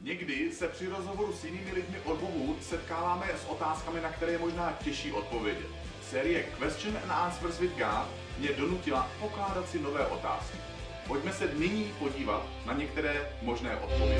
Někdy se při rozhovoru s jinými lidmi o Bohu setkáváme s otázkami, na které je možná těžší odpovědět. Série Question and Answers with God mě donutila pokládat si nové otázky. Pojďme se nyní podívat na některé možné odpovědi.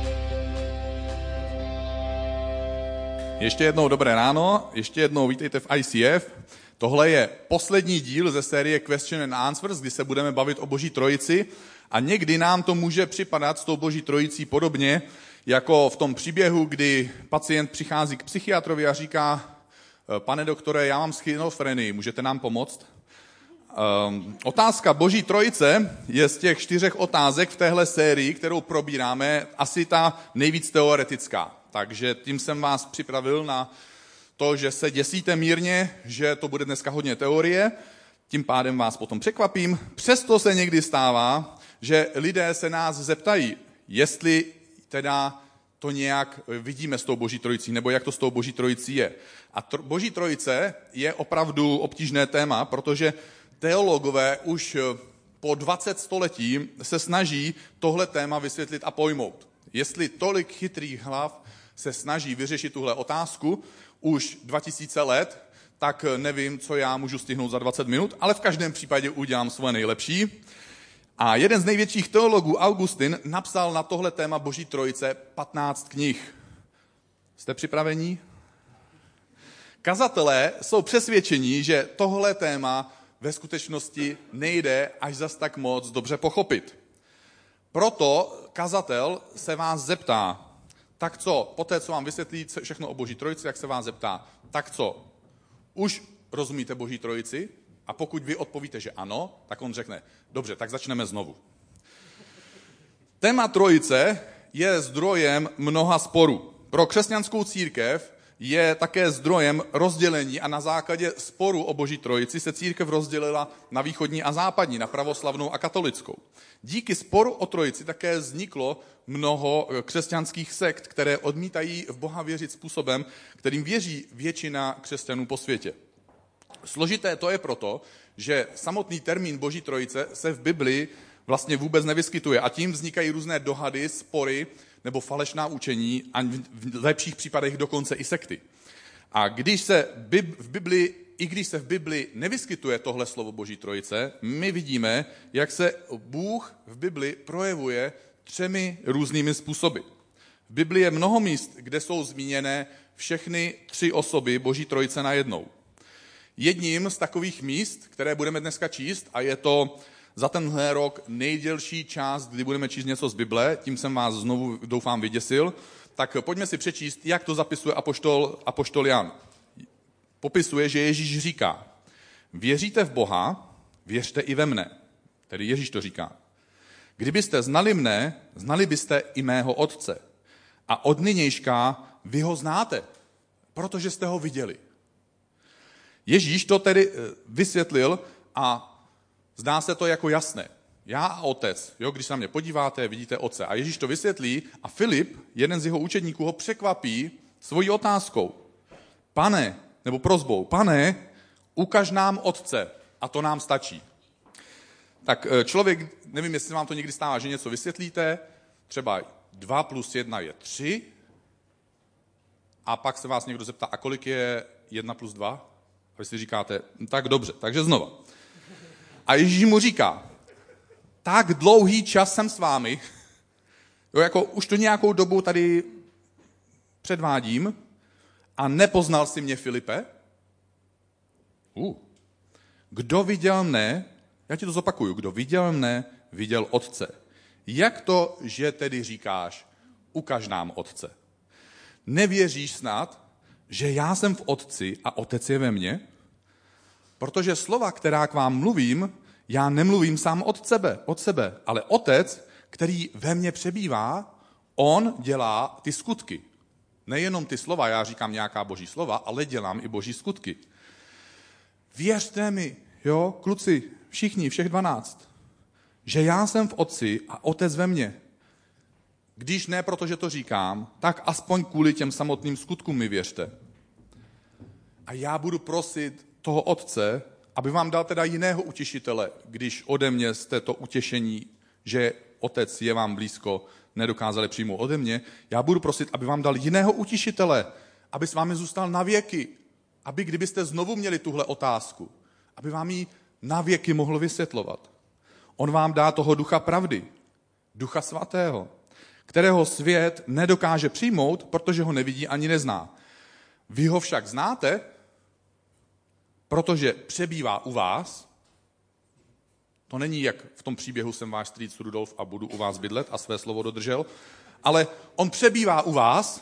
Ještě jednou dobré ráno, ještě jednou vítejte v ICF. Tohle je poslední díl ze série Question and Answers, kdy se budeme bavit o Boží trojici a někdy nám to může připadat s tou Boží trojicí podobně, jako v tom příběhu, kdy pacient přichází k psychiatrovi a říká: pane doktore, já mám schizofrenii, můžete nám pomoct? Otázka Boží trojice je z těch 4 otázek v téhle sérii, kterou probíráme, asi ta nejvíc teoretická. Takže tím jsem vás připravil na to, že se děsíte mírně, že to bude dneska hodně teorie, tím pádem vás potom překvapím. Přesto se někdy stává, že lidé se nás zeptají, jestli teda to nějak vidíme s tou Boží trojicí, nebo jak to s tou Boží trojicí je. A Boží trojice je opravdu obtížné téma, protože teologové už po 20 století se snaží tohle téma vysvětlit a pojmout. Jestli tolik chytrých hlav se snaží vyřešit tuhle otázku už 2000 let, tak nevím, co já můžu stihnout za 20 minut, ale v každém případě udělám svoje nejlepší. A jeden z největších teologů, Augustin, napsal na tohle téma Boží trojice 15 knih. Jste připraveni? Kazatelé jsou přesvědčeni, že tohle téma ve skutečnosti nejde až zas tak moc dobře pochopit. Proto kazatel se vás zeptá, tak co, poté, co vám vysvětlí všechno o Boží trojici, jak se vás zeptá, tak co, už rozumíte Boží trojici? A pokud vy odpovíte, že ano, tak on řekne, dobře, tak začneme znovu. Téma trojice je zdrojem mnoha sporů. Pro křesťanskou církev je také zdrojem rozdělení a na základě sporu o Boží trojici se církev rozdělila na východní a západní, na pravoslavnou a katolickou. Díky sporu o trojici také vzniklo mnoho křesťanských sekt, které odmítají v Boha věřit způsobem, kterým věří většina křesťanů po světě. Složité to je proto, že samotný termín Boží trojice se v Biblii vlastně vůbec nevyskytuje a tím vznikají různé dohady, spory nebo falešná učení a v lepších případech dokonce i sekty. A když se v Biblii nevyskytuje tohle slovo Boží trojice, my vidíme, jak se Bůh v Biblii projevuje 3 různými způsoby. V Biblii je mnoho míst, kde jsou zmíněné všechny 3 osoby Boží trojice najednou. Jedním z takových míst, které budeme dneska číst, a je to za tenhle rok nejdělší část, kdy budeme číst něco z Bible, tím jsem vás znovu, doufám, vyděsil, tak pojďme si přečíst, jak to zapisuje apoštol Jan. Popisuje, že Ježíš říká, věříte v Boha, věřte i ve mne. Tedy Ježíš to říká. Kdybyste znali mne, znali byste i mého Otce. A od nynějška vy ho znáte, protože jste ho viděli. Ježíš to tedy vysvětlil a zdá se to jako jasné. Já a Otec, když se na mě podíváte, vidíte Otce. A Ježíš to vysvětlí a Filip, jeden z jeho učedníků, ho překvapí svojí otázkou. Pane, nebo prosbou, pane, ukaž nám Otce a to nám stačí. Tak člověk, nevím, jestli vám to někdy stává, že něco vysvětlíte, třeba 2 + 1 je 3 a pak se vás někdo zeptá, a kolik je 1 + 2? A vy si říkáte, tak dobře, takže znova. A Ježíš mu říká, tak dlouhý čas jsem s vámi, jako už to nějakou dobu tady předvádím a nepoznal jsi mě, Filipe? Kdo viděl mne, já ti to zopakuju, kdo viděl mne, viděl Otce. Jak to, že tedy říkáš, ukaž nám Otce? Nevěříš snad, že já jsem v Otci a Otec je ve mně? Protože slova, která k vám mluvím, já nemluvím sám od sebe, ale Otec, který ve mně přebývá, on dělá ty skutky. Nejenom ty slova, já říkám nějaká Boží slova, ale dělám i Boží skutky. Věřte mi, kluci, všichni, všech 12, že já jsem v Otci a Otec ve mně. Když ne, protože to říkám, tak aspoň kvůli těm samotným skutkům mi věřte. A já budu prosit toho Otce, aby vám dal teda jiného utěšitele, když ode mě jste to utěšení, že otec je vám blízko, nedokázali přijmout ode mě, já budu prosit, aby vám dal jiného utišitele, aby s vámi zůstal na věky, aby kdybyste znovu měli tuhle otázku, aby vám ji na věky mohl vysvětlovat. On vám dá toho ducha pravdy, ducha svatého, kterého svět nedokáže přijmout, protože ho nevidí ani nezná. Vy ho však znáte, protože přebývá u vás. To není, jak v tom příběhu jsem váš strýc Rudolf a budu u vás bydlet a své slovo dodržel, ale on přebývá u vás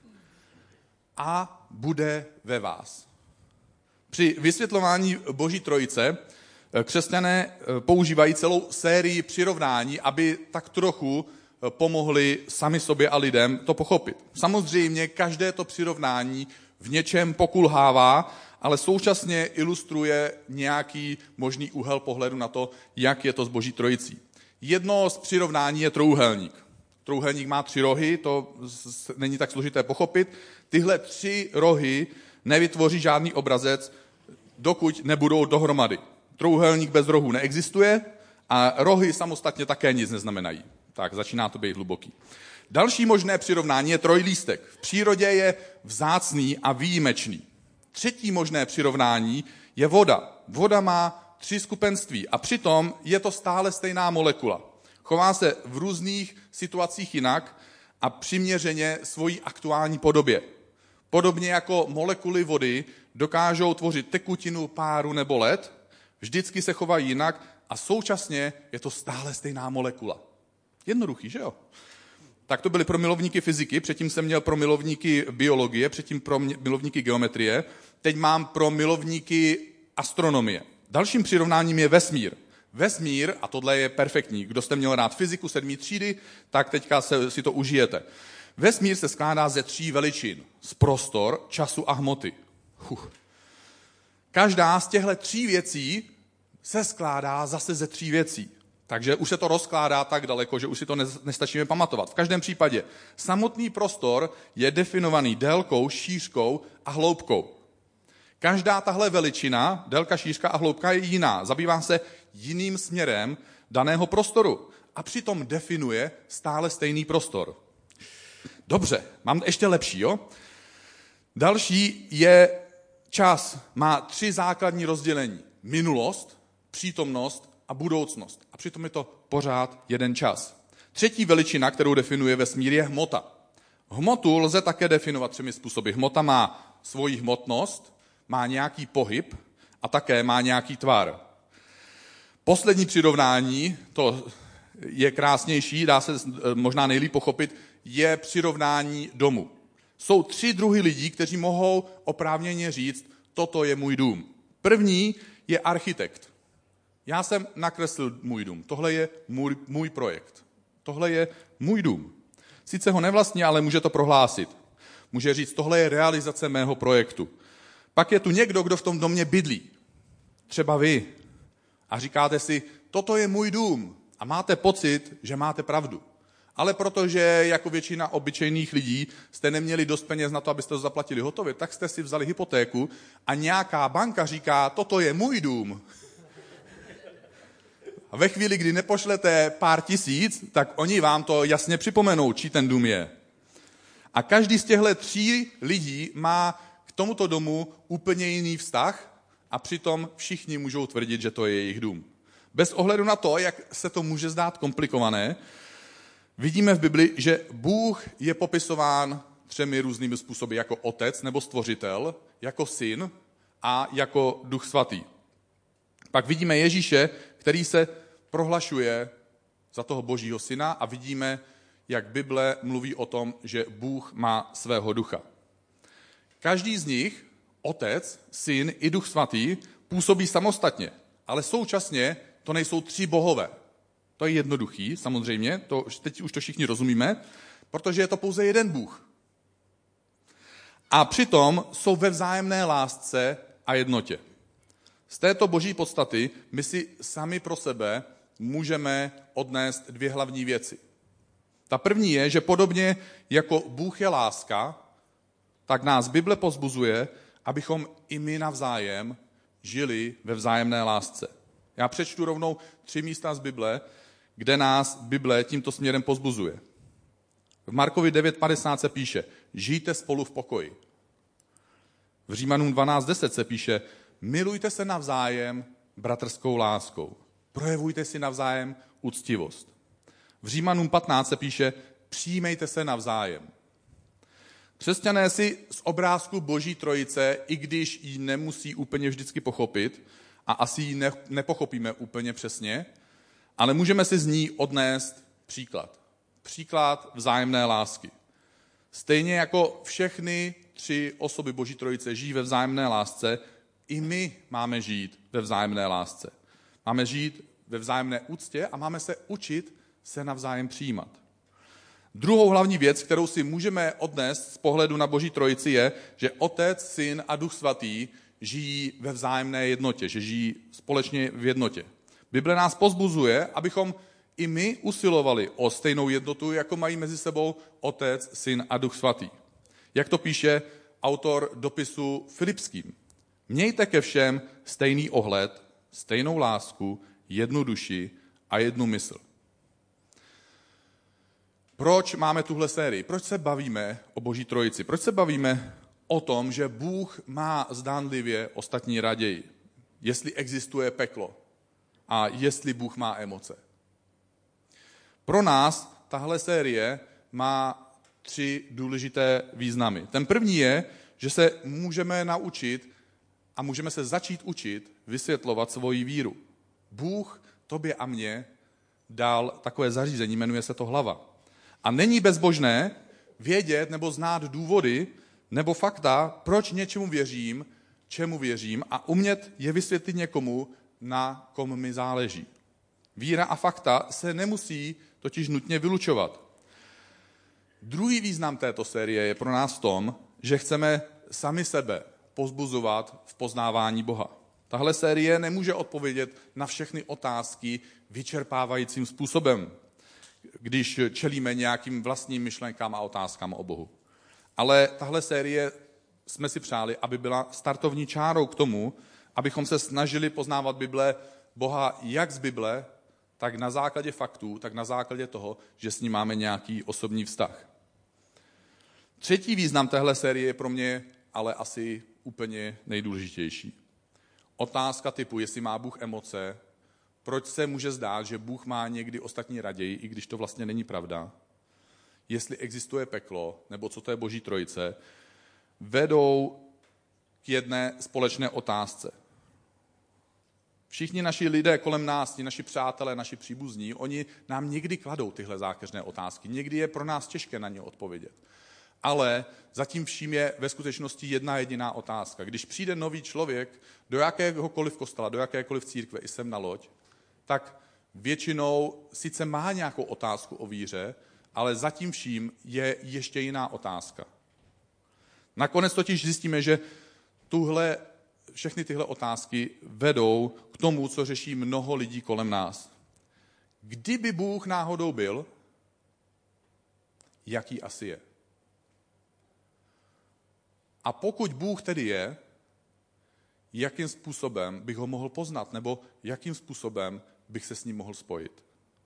a bude ve vás. Při vysvětlování Boží trojice křesťané používají celou sérii přirovnání, aby tak trochu pomohli sami sobě a lidem to pochopit. Samozřejmě každé to přirovnání v něčem pokulhává, ale současně ilustruje nějaký možný úhel pohledu na to, jak je to s Boží trojicí. Jedno z přirovnání je trouhelník. Trouhelník má 3 rohy, to není tak složité pochopit. Tyhle 3 rohy nevytvoří žádný obrazec, dokud nebudou dohromady. Trouhelník bez rohů neexistuje a rohy samostatně také nic neznamenají. Tak, začíná to být hluboký. Další možné přirovnání je trojlístek. V přírodě je vzácný a výjimečný. Třetí možné přirovnání je voda. Voda má 3 skupenství a přitom je to stále stejná molekula. Chová se v různých situacích jinak a přiměřeně svojí aktuální podobě. Podobně jako molekuly vody dokážou tvořit tekutinu, páru nebo led, vždycky se chovají jinak a současně je to stále stejná molekula. Jednoduchý, že jo? Tak to byly pro milovníky fyziky, předtím jsem měl pro milovníky biologie, předtím pro milovníky geometrie, teď mám pro milovníky astronomie. Dalším přirovnáním je vesmír. Vesmír, a tohle je perfektní, kdo jste měl rád fyziku 7. třídy, tak teďka si to užijete. Vesmír se skládá ze 3 veličin. Z prostor, času a hmoty. Každá z těchto 3 věcí se skládá zase ze 3 věcí. Takže už se to rozkládá tak daleko, že už si to nestačíme pamatovat. V každém případě samotný prostor je definovaný délkou, šířkou a hloubkou. Každá tahle veličina, délka, šířka a hloubka je jiná. Zabývá se jiným směrem daného prostoru a přitom definuje stále stejný prostor. Dobře, mám ještě lepší, jo? Další je čas. Má 3 základní rozdělení. Minulost, přítomnost a budoucnost. A přitom je to pořád jeden čas. Třetí veličina, kterou definuje vesmír, je hmota. Hmotu lze také definovat 3 způsoby. Hmota má svoji hmotnost, má nějaký pohyb a také má nějaký tvar. Poslední přirovnání, to je krásnější, dá se možná nejlíp pochopit, je přirovnání domu. Jsou 3 druhy lidí, kteří mohou oprávněně říct, toto je můj dům. První je architekt. Já jsem nakreslil můj dům. Tohle je můj projekt. Tohle je můj dům. Sice ho nevlastní, ale může to prohlásit. Může říct, tohle je realizace mého projektu. Pak je tu někdo, kdo v tom domě bydlí. Třeba vy. A říkáte si, toto je můj dům. A máte pocit, že máte pravdu. Ale protože jako většina obyčejných lidí jste neměli dost peněz na to, abyste to zaplatili hotově, tak jste si vzali hypotéku a nějaká banka říká, toto je můj dům. A ve chvíli, kdy nepošlete pár tisíc, tak oni vám to jasně připomenou, čí ten dům je. A každý z těchto 3 lidí má k tomuto domu úplně jiný vztah a přitom všichni můžou tvrdit, že to je jejich dům. Bez ohledu na to, jak se to může zdát komplikované, vidíme v Bibli, že Bůh je popisován 3 různými způsoby, jako otec nebo stvořitel, jako syn a jako duch svatý. Pak vidíme Ježíše, který se prohlašuje za toho Božího syna a vidíme, jak Bible mluví o tom, že Bůh má svého ducha. Každý z nich, otec, syn i duch svatý, působí samostatně, ale současně to nejsou 3 bohové. To je jednoduchý, samozřejmě, teď už to všichni rozumíme, protože je to pouze jeden Bůh. A přitom jsou ve vzájemné lásce a jednotě. Z této boží podstaty my si sami pro sebe můžeme odnést 2 hlavní věci. Ta první je, že podobně jako Bůh je láska, tak nás Bible povzbuzuje, abychom i my navzájem žili ve vzájemné lásce. Já přečtu rovnou 3 místa z Bible, kde nás Bible tímto směrem pozbuzuje. V Markovi 9.50 se píše, žijte spolu v pokoji. V Římanům 12.10 se píše, milujte se navzájem bratrskou láskou. Projevujte si navzájem úctivost. V Římanům 15 se píše, přijmejte se navzájem. Křesťané si z obrázku Boží trojice, i když ji nemusí úplně vždycky pochopit, a asi ji nepochopíme úplně přesně, ale můžeme si z ní odnést příklad. Příklad vzájemné lásky. Stejně jako všechny 3 osoby Boží trojice žijí ve vzájemné lásce, i my máme žít ve vzájemné lásce. Máme žít ve vzájemné úctě a máme se učit se navzájem přijímat. Druhou hlavní věc, kterou si můžeme odnést z pohledu na Boží trojici, je, že Otec, Syn a Duch Svatý žijí ve vzájemné jednotě, že žijí společně v jednotě. Bible nás pozbuzuje, abychom i my usilovali o stejnou jednotu, jako mají mezi sebou Otec, Syn a Duch Svatý. Jak to píše autor dopisu Filipským. Mějte ke všem stejný ohled, stejnou lásku, jednu duši a jednu mysl. Proč máme tuhle sérii? Proč se bavíme o Boží trojici? Proč se bavíme o tom, že Bůh má zdánlivě ostatní raději? Jestli existuje peklo a jestli Bůh má emoce. Pro nás tahle série má 3 důležité významy. Ten první je, že se můžeme naučit a můžeme se začít učit vysvětlovat svoji víru. Bůh tobě a mně dal takové zařízení, jmenuje se to hlava. A není bezbožné vědět nebo znát důvody nebo fakta, proč něčemu věřím, čemu věřím a umět je vysvětlit někomu, na kom mi záleží. Víra a fakta se nemusí totiž nutně vylučovat. Druhý význam této série je pro nás v tom, že chceme sami sebe povzbuzovat v poznávání Boha. Tahle série nemůže odpovědět na všechny otázky vyčerpávajícím způsobem, když čelíme nějakým vlastním myšlenkám a otázkám o Bohu. Ale tahle série jsme si přáli, aby byla startovní čárou k tomu, abychom se snažili poznávat Boha jak z Bible, tak na základě faktů, tak na základě toho, že s ním máme nějaký osobní vztah. Třetí význam téhle série je pro mě ale asi úplně nejdůležitější. Otázka typu, jestli má Bůh emoce, proč se může zdát, že Bůh má někdy ostatní raději, i když to vlastně není pravda, jestli existuje peklo, nebo co to je Boží trojice, vedou k jedné společné otázce. Všichni naši lidé kolem nás, naši přátelé, naši příbuzní, oni nám někdy kladou tyhle zákeřné otázky. Někdy je pro nás těžké na ně odpovědět. Ale zatím vším je ve skutečnosti jedna jediná otázka. Když přijde nový člověk do jakéhokoliv kostela, do jakékoliv církve i sem na loď, tak většinou sice má nějakou otázku o víře, ale zatím vším je ještě jiná otázka. Nakonec totiž zjistíme, že všechny tyhle otázky vedou k tomu, co řeší mnoho lidí kolem nás. Kdyby Bůh náhodou byl, jaký asi je? A pokud Bůh tedy je, jakým způsobem bych ho mohl poznat, nebo jakým způsobem bych se s ním mohl spojit?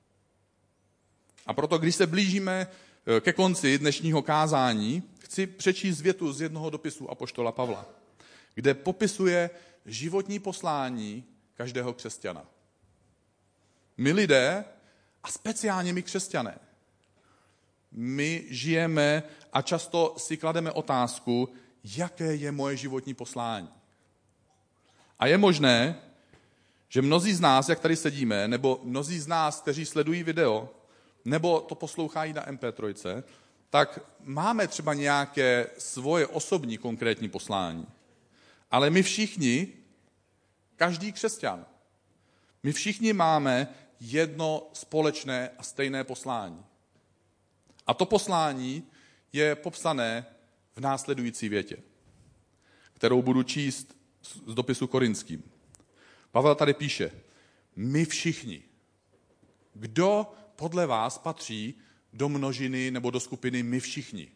A proto, když se blížíme ke konci dnešního kázání, chci přečíst větu z jednoho dopisu apoštola Pavla, kde popisuje životní poslání každého křesťana. My lidé, a speciálně my křesťané, my žijeme a často si klademe otázku, jaké je moje životní poslání. A je možné, že mnozí z nás, jak tady sedíme, nebo mnozí z nás, kteří sledují video, nebo to poslouchají na MP3, tak máme třeba nějaké svoje osobní konkrétní poslání. Ale my všichni, každý křesťan, my všichni máme jedno společné a stejné poslání. A to poslání je popsané v následující větě, kterou budu číst z dopisu Korinským. Pavel tady píše, my všichni. Kdo podle vás patří do množiny nebo do skupiny my všichni?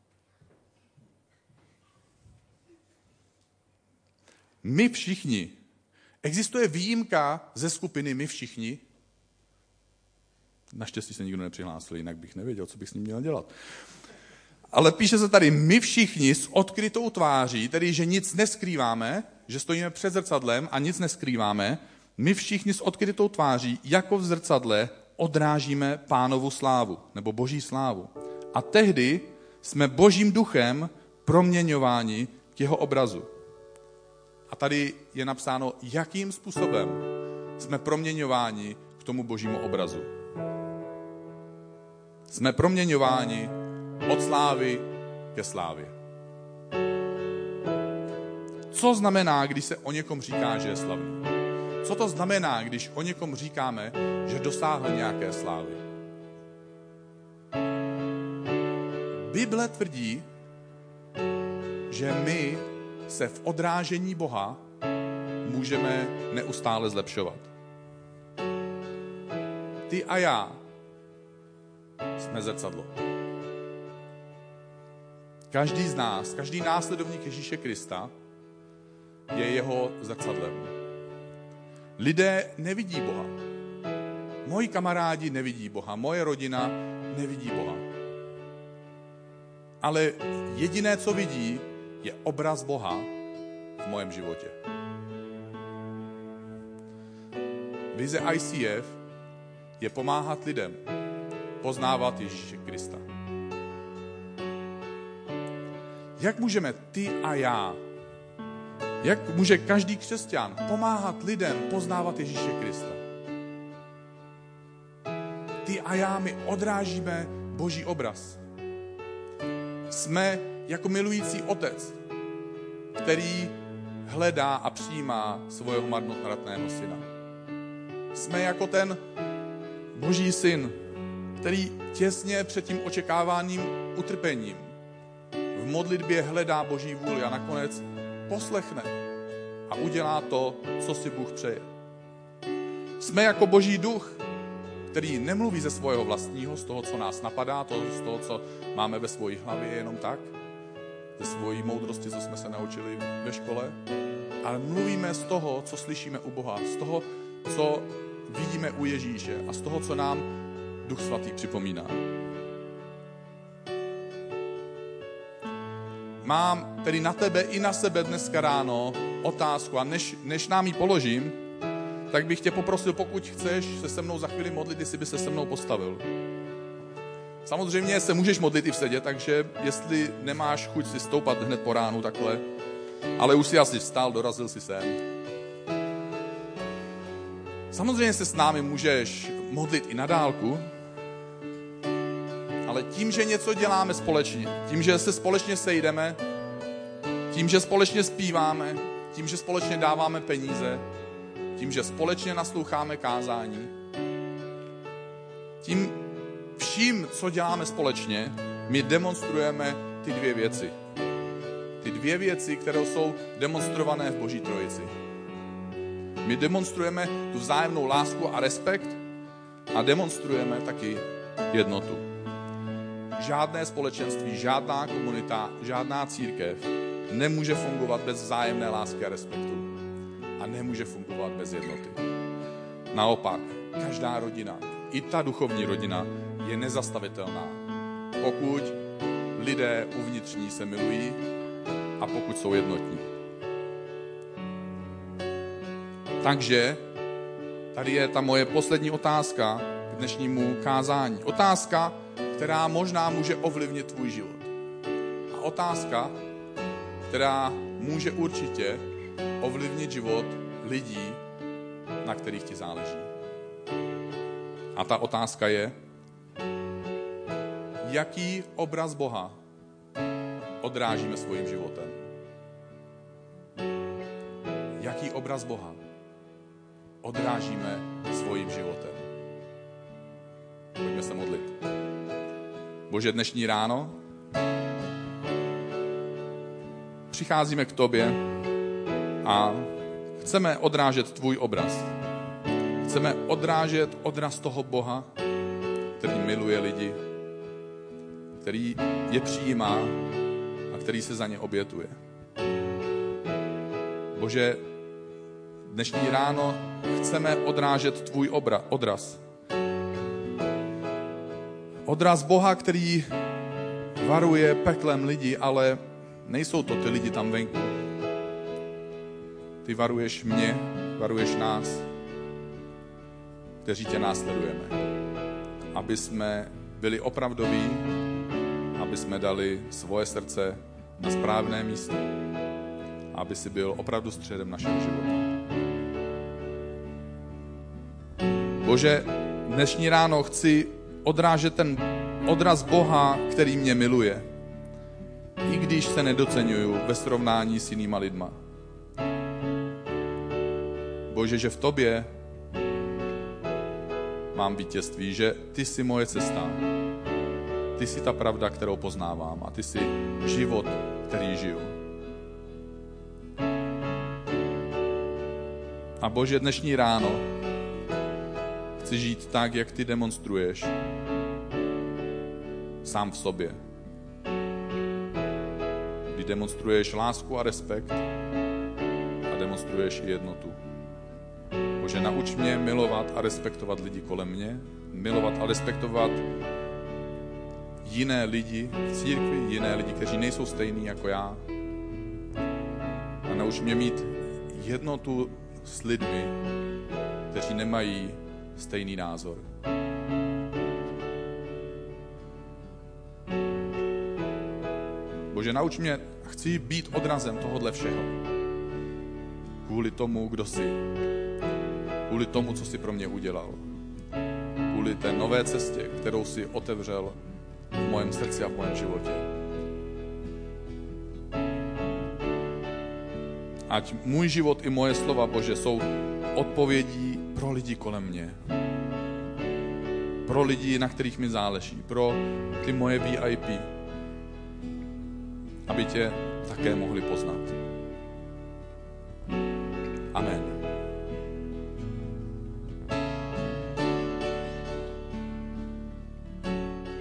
My všichni. Existuje výjimka ze skupiny my všichni? Naštěstí se nikdo nepřihlásil, jinak bych nevěděl, co bych s ním měl dělat. Ale píše se tady, my všichni s odkrytou tváří, tedy že nic neskrýváme, že stojíme před zrcadlem a nic neskrýváme, my všichni s odkrytou tváří, jako v zrcadle, odrážíme Pánovu slávu, nebo Boží slávu. A tehdy jsme Božím duchem proměňováni k jeho obrazu. A tady je napsáno, jakým způsobem jsme proměňováni k tomu Božímu obrazu. Jsme proměňováni od slávy ke slávě. Co znamená, když se o někom říká, že je slavný? Co to znamená, když o někom říkáme, že dosáhl nějaké slávy? Bible tvrdí, že my se v odrážení Boha můžeme neustále zlepšovat. Ty a já jsme zrcadlo. Každý z nás, každý následovník Ježíše Krista je jeho zrcadlem. Lidé nevidí Boha. Moji kamarádi nevidí Boha, moje rodina nevidí Boha. Ale jediné, co vidí, je obraz Boha v mém životě. Vize ICF je pomáhat lidem poznávat Ježíše Krista. Jak můžeme ty a já, jak může každý křesťan pomáhat lidem poznávat Ježíše Krista? Ty a já, my odrážíme Boží obraz. Jsme jako milující otec, který hledá a přijímá svého marnotratného syna. Jsme jako ten Boží syn, který těsně před tím očekávaným utrpením v modlitbě hledá Boží vůli a nakonec poslechne a udělá to, co si Bůh přeje. Jsme jako Boží duch, který nemluví ze svého vlastního, z toho, co nás napadá, z toho, co máme ve své hlavě jenom tak, ze svojí moudrosti, co jsme se naučili ve škole, ale mluvíme z toho, co slyšíme u Boha, z toho, co vidíme u Ježíše a z toho, co nám Duch Svatý připomíná. Mám tedy na tebe i na sebe dneska ráno otázku a než nám ji položím, tak bych tě poprosil, pokud chceš se se mnou za chvíli modlit, jestli by se se mnou postavil. Samozřejmě se můžeš modlit i v sedě, takže jestli nemáš chuť si stoupat hned po ránu takhle, ale už si asi vstal, dorazil si sem. Samozřejmě se s námi můžeš modlit i na dálku, ale tím, že něco děláme společně, tím, že se společně sejdeme, tím, že společně zpíváme, tím, že společně dáváme peníze, tím, že společně nasloucháme kázání, tím vším, co děláme společně, my demonstrujeme ty dvě věci. Ty dvě věci, které jsou demonstrované v Boží trojici. My demonstrujeme tu vzájemnou lásku a respekt a demonstrujeme taky jednotu. Žádné společenství, žádná komunita, žádná církev nemůže fungovat bez vzájemné lásky a respektu. A nemůže fungovat bez jednoty. Naopak, každá rodina, i ta duchovní rodina, je nezastavitelná, pokud lidé uvnitřní se milují a pokud jsou jednotní. Takže tady je ta moje poslední otázka k dnešnímu kázání. Otázka, která možná může ovlivnit tvůj život. A otázka, která může určitě ovlivnit život lidí, na kterých ti záleží. A ta otázka je, jaký obraz Boha odrážíme svým životem? Jaký obraz Boha odrážíme svým životem? Pojďme se modlit. Bože, dnešní ráno přicházíme k tobě a chceme odrážet tvůj obraz. Chceme odrážet odraz toho Boha, který miluje lidi, který je přijímá a který se za ně obětuje. Bože, dnešní ráno chceme odrážet tvůj odraz. Odraz Boha, který varuje peklem lidi, ale nejsou to ty lidi tam venku. Ty varuješ mě, varuješ nás, kteří tě následujeme. Aby jsme byli opravdoví, aby jsme dali svoje srdce na správné místo. Aby si byl opravdu středem našeho života. Bože, dnešní ráno chci odrážet ten odraz Boha, který mě miluje. I když se nedoceňuju ve srovnání s jinýma lidma. Bože, že v tobě mám vítězství, že ty jsi moje cesta. Ty jsi ta pravda, kterou poznávám a ty jsi život, který žiju. A Bože, dnešní ráno chci žít tak, jak ty demonstruješ sám v sobě. Kdy demonstruješ lásku a respekt a demonstruješ i jednotu. Bože, nauč mě milovat a respektovat lidi kolem mě, milovat a respektovat jiné lidi v církvi, jiné lidi, kteří nejsou stejní jako já. A nauč mě mít jednotu s lidmi, kteří nemají stejný názor. Bože, nauč mě, chci být odrazem tohodle všeho. Kvůli tomu, kdo jsi. Kvůli tomu, co jsi pro mě udělal. Kvůli té nové cestě, kterou jsi otevřel v mém srdci a v mém životě. Ať můj život i moje slova, Bože, jsou odpovědí pro lidi kolem mě. Pro lidi, na kterých mi záleží. Pro ty moje VIP. Aby tě také mohli poznat. Amen.